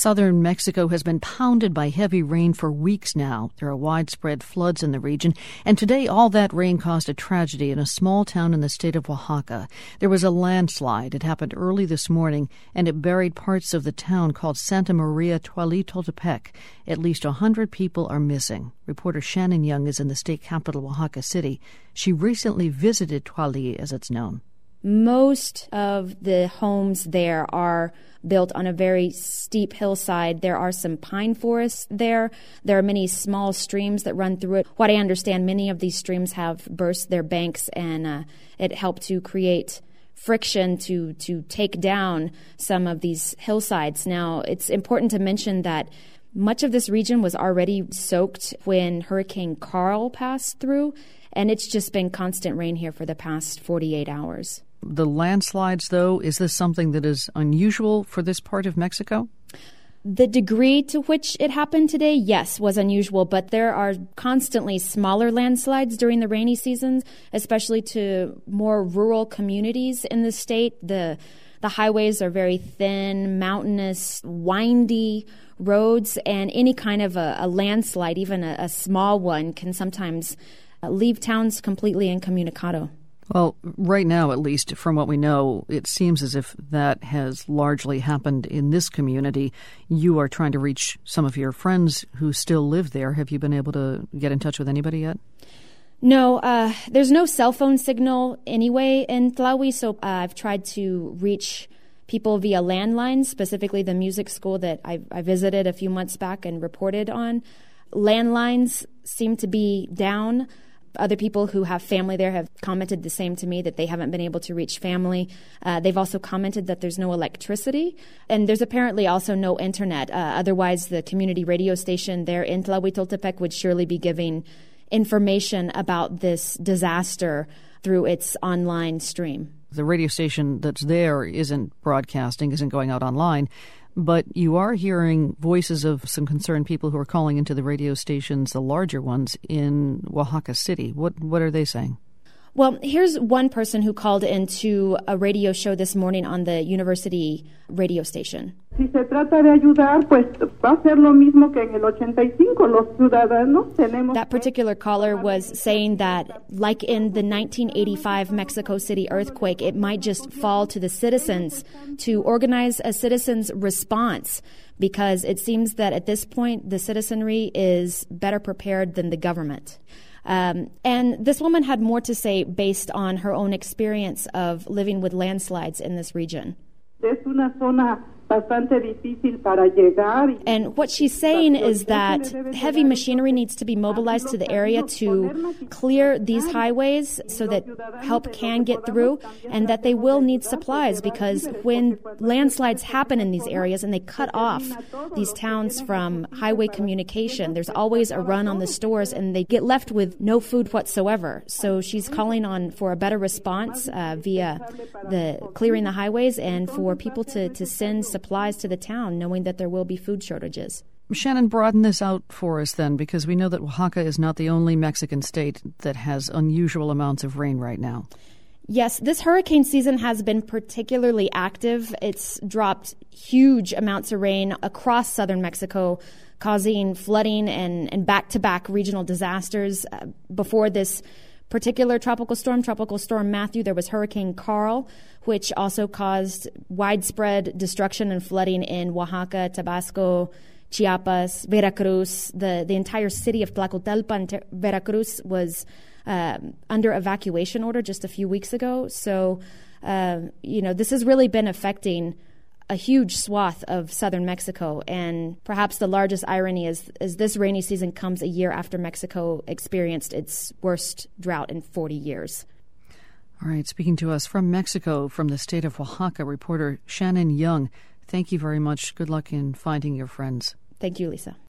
Southern Mexico has been pounded by heavy rain for weeks now. There are widespread floods in the region, and today all that rain caused a tragedy in a small town in the state of Oaxaca. There was a landslide. It happened early this morning, and it buried parts of the town called Santa Maria Tuali-Toltepec. At least 100 people are missing. Reporter Shannon Young is in the state capital, Oaxaca City. She recently visited Tuali, as it's known. Most of the homes there are built on a very steep hillside. There are some pine forests there. There are many small streams that run through it. What I understand, many of these streams have burst their banks, and it helped to create friction to take down some of these hillsides. Now, it's important to mention that much of this region was already soaked when Hurricane Carl passed through, and it's just been constant rain here for the past 48 hours. The landslides, though, is this something that is unusual for this part of Mexico? The degree to which it happened today, yes, was unusual, but there are constantly smaller landslides during the rainy seasons, especially to more rural communities in the state. The highways are very thin, mountainous, windy roads, and any kind of a landslide, even a small one, can sometimes leave towns completely incommunicado. Well, right now, at least from what we know, it seems as if that has largely happened in this community. You are trying to reach some of your friends who still live there. Have you been able to get in touch with anybody yet? No, there's no cell phone signal anyway in Tlawi, so I've tried to reach people via landlines, specifically the music school that I visited a few months back and reported on. Landlines seem to be down. Other people who have family there have commented the same to me, that they haven't been able to reach family. They've also commented that there's no electricity, and there's apparently also no internet. Otherwise, the community radio station there in Tlahuitoltepec would surely be giving information about this disaster through its online stream. The radio station that's there isn't broadcasting, isn't going out online, but you are hearing voices of some concerned people who are calling into the radio stations, the larger ones, in Oaxaca City. What are they saying? Well, here's one person who called into a radio show this morning on the university radio station. Si se trata de ayudar, pues va a ser lo mismo que en el 85. Los ciudadanos tenemos. That particular caller was saying that, like in the 1985 Mexico City earthquake, it might just fall to the citizens to organize a citizens' response, because it seems that at this point the citizenry is better prepared than the government. And this woman had more to say based on her own experience of living with landslides in this region. Es una zona bastante difícil para llegar. And what she's saying is that heavy machinery needs to be mobilized to the area to clear these highways so that help can get through, and that they will need supplies, because when landslides happen in these areas and they cut off these towns from highway communication, there's always a run on the stores and they get left with no food whatsoever. So she's calling on for a better response via the clearing the highways, and for people to send supplies to the town, knowing that there will be food shortages. Shannon, broaden this out for us then, because we know that Oaxaca is not the only Mexican state that has unusual amounts of rain right now. Yes, this hurricane season has been particularly active. It's dropped huge amounts of rain across southern Mexico, causing flooding and back-to-back regional disasters. Before this particular Tropical Storm Matthew, there was Hurricane Carl, which also caused widespread destruction and flooding in Oaxaca, Tabasco, Chiapas, Veracruz. The entire city of Tlacotalpan, Veracruz, was under evacuation order just a few weeks ago. So, this has really been affecting a huge swath of southern Mexico, and perhaps the largest irony is this rainy season comes a year after Mexico experienced its worst drought in 40 years. All right, speaking to us from Mexico, from the state of Oaxaca, reporter Shannon Young. Thank you very much. Good luck in finding your friends. Thank you, Lisa.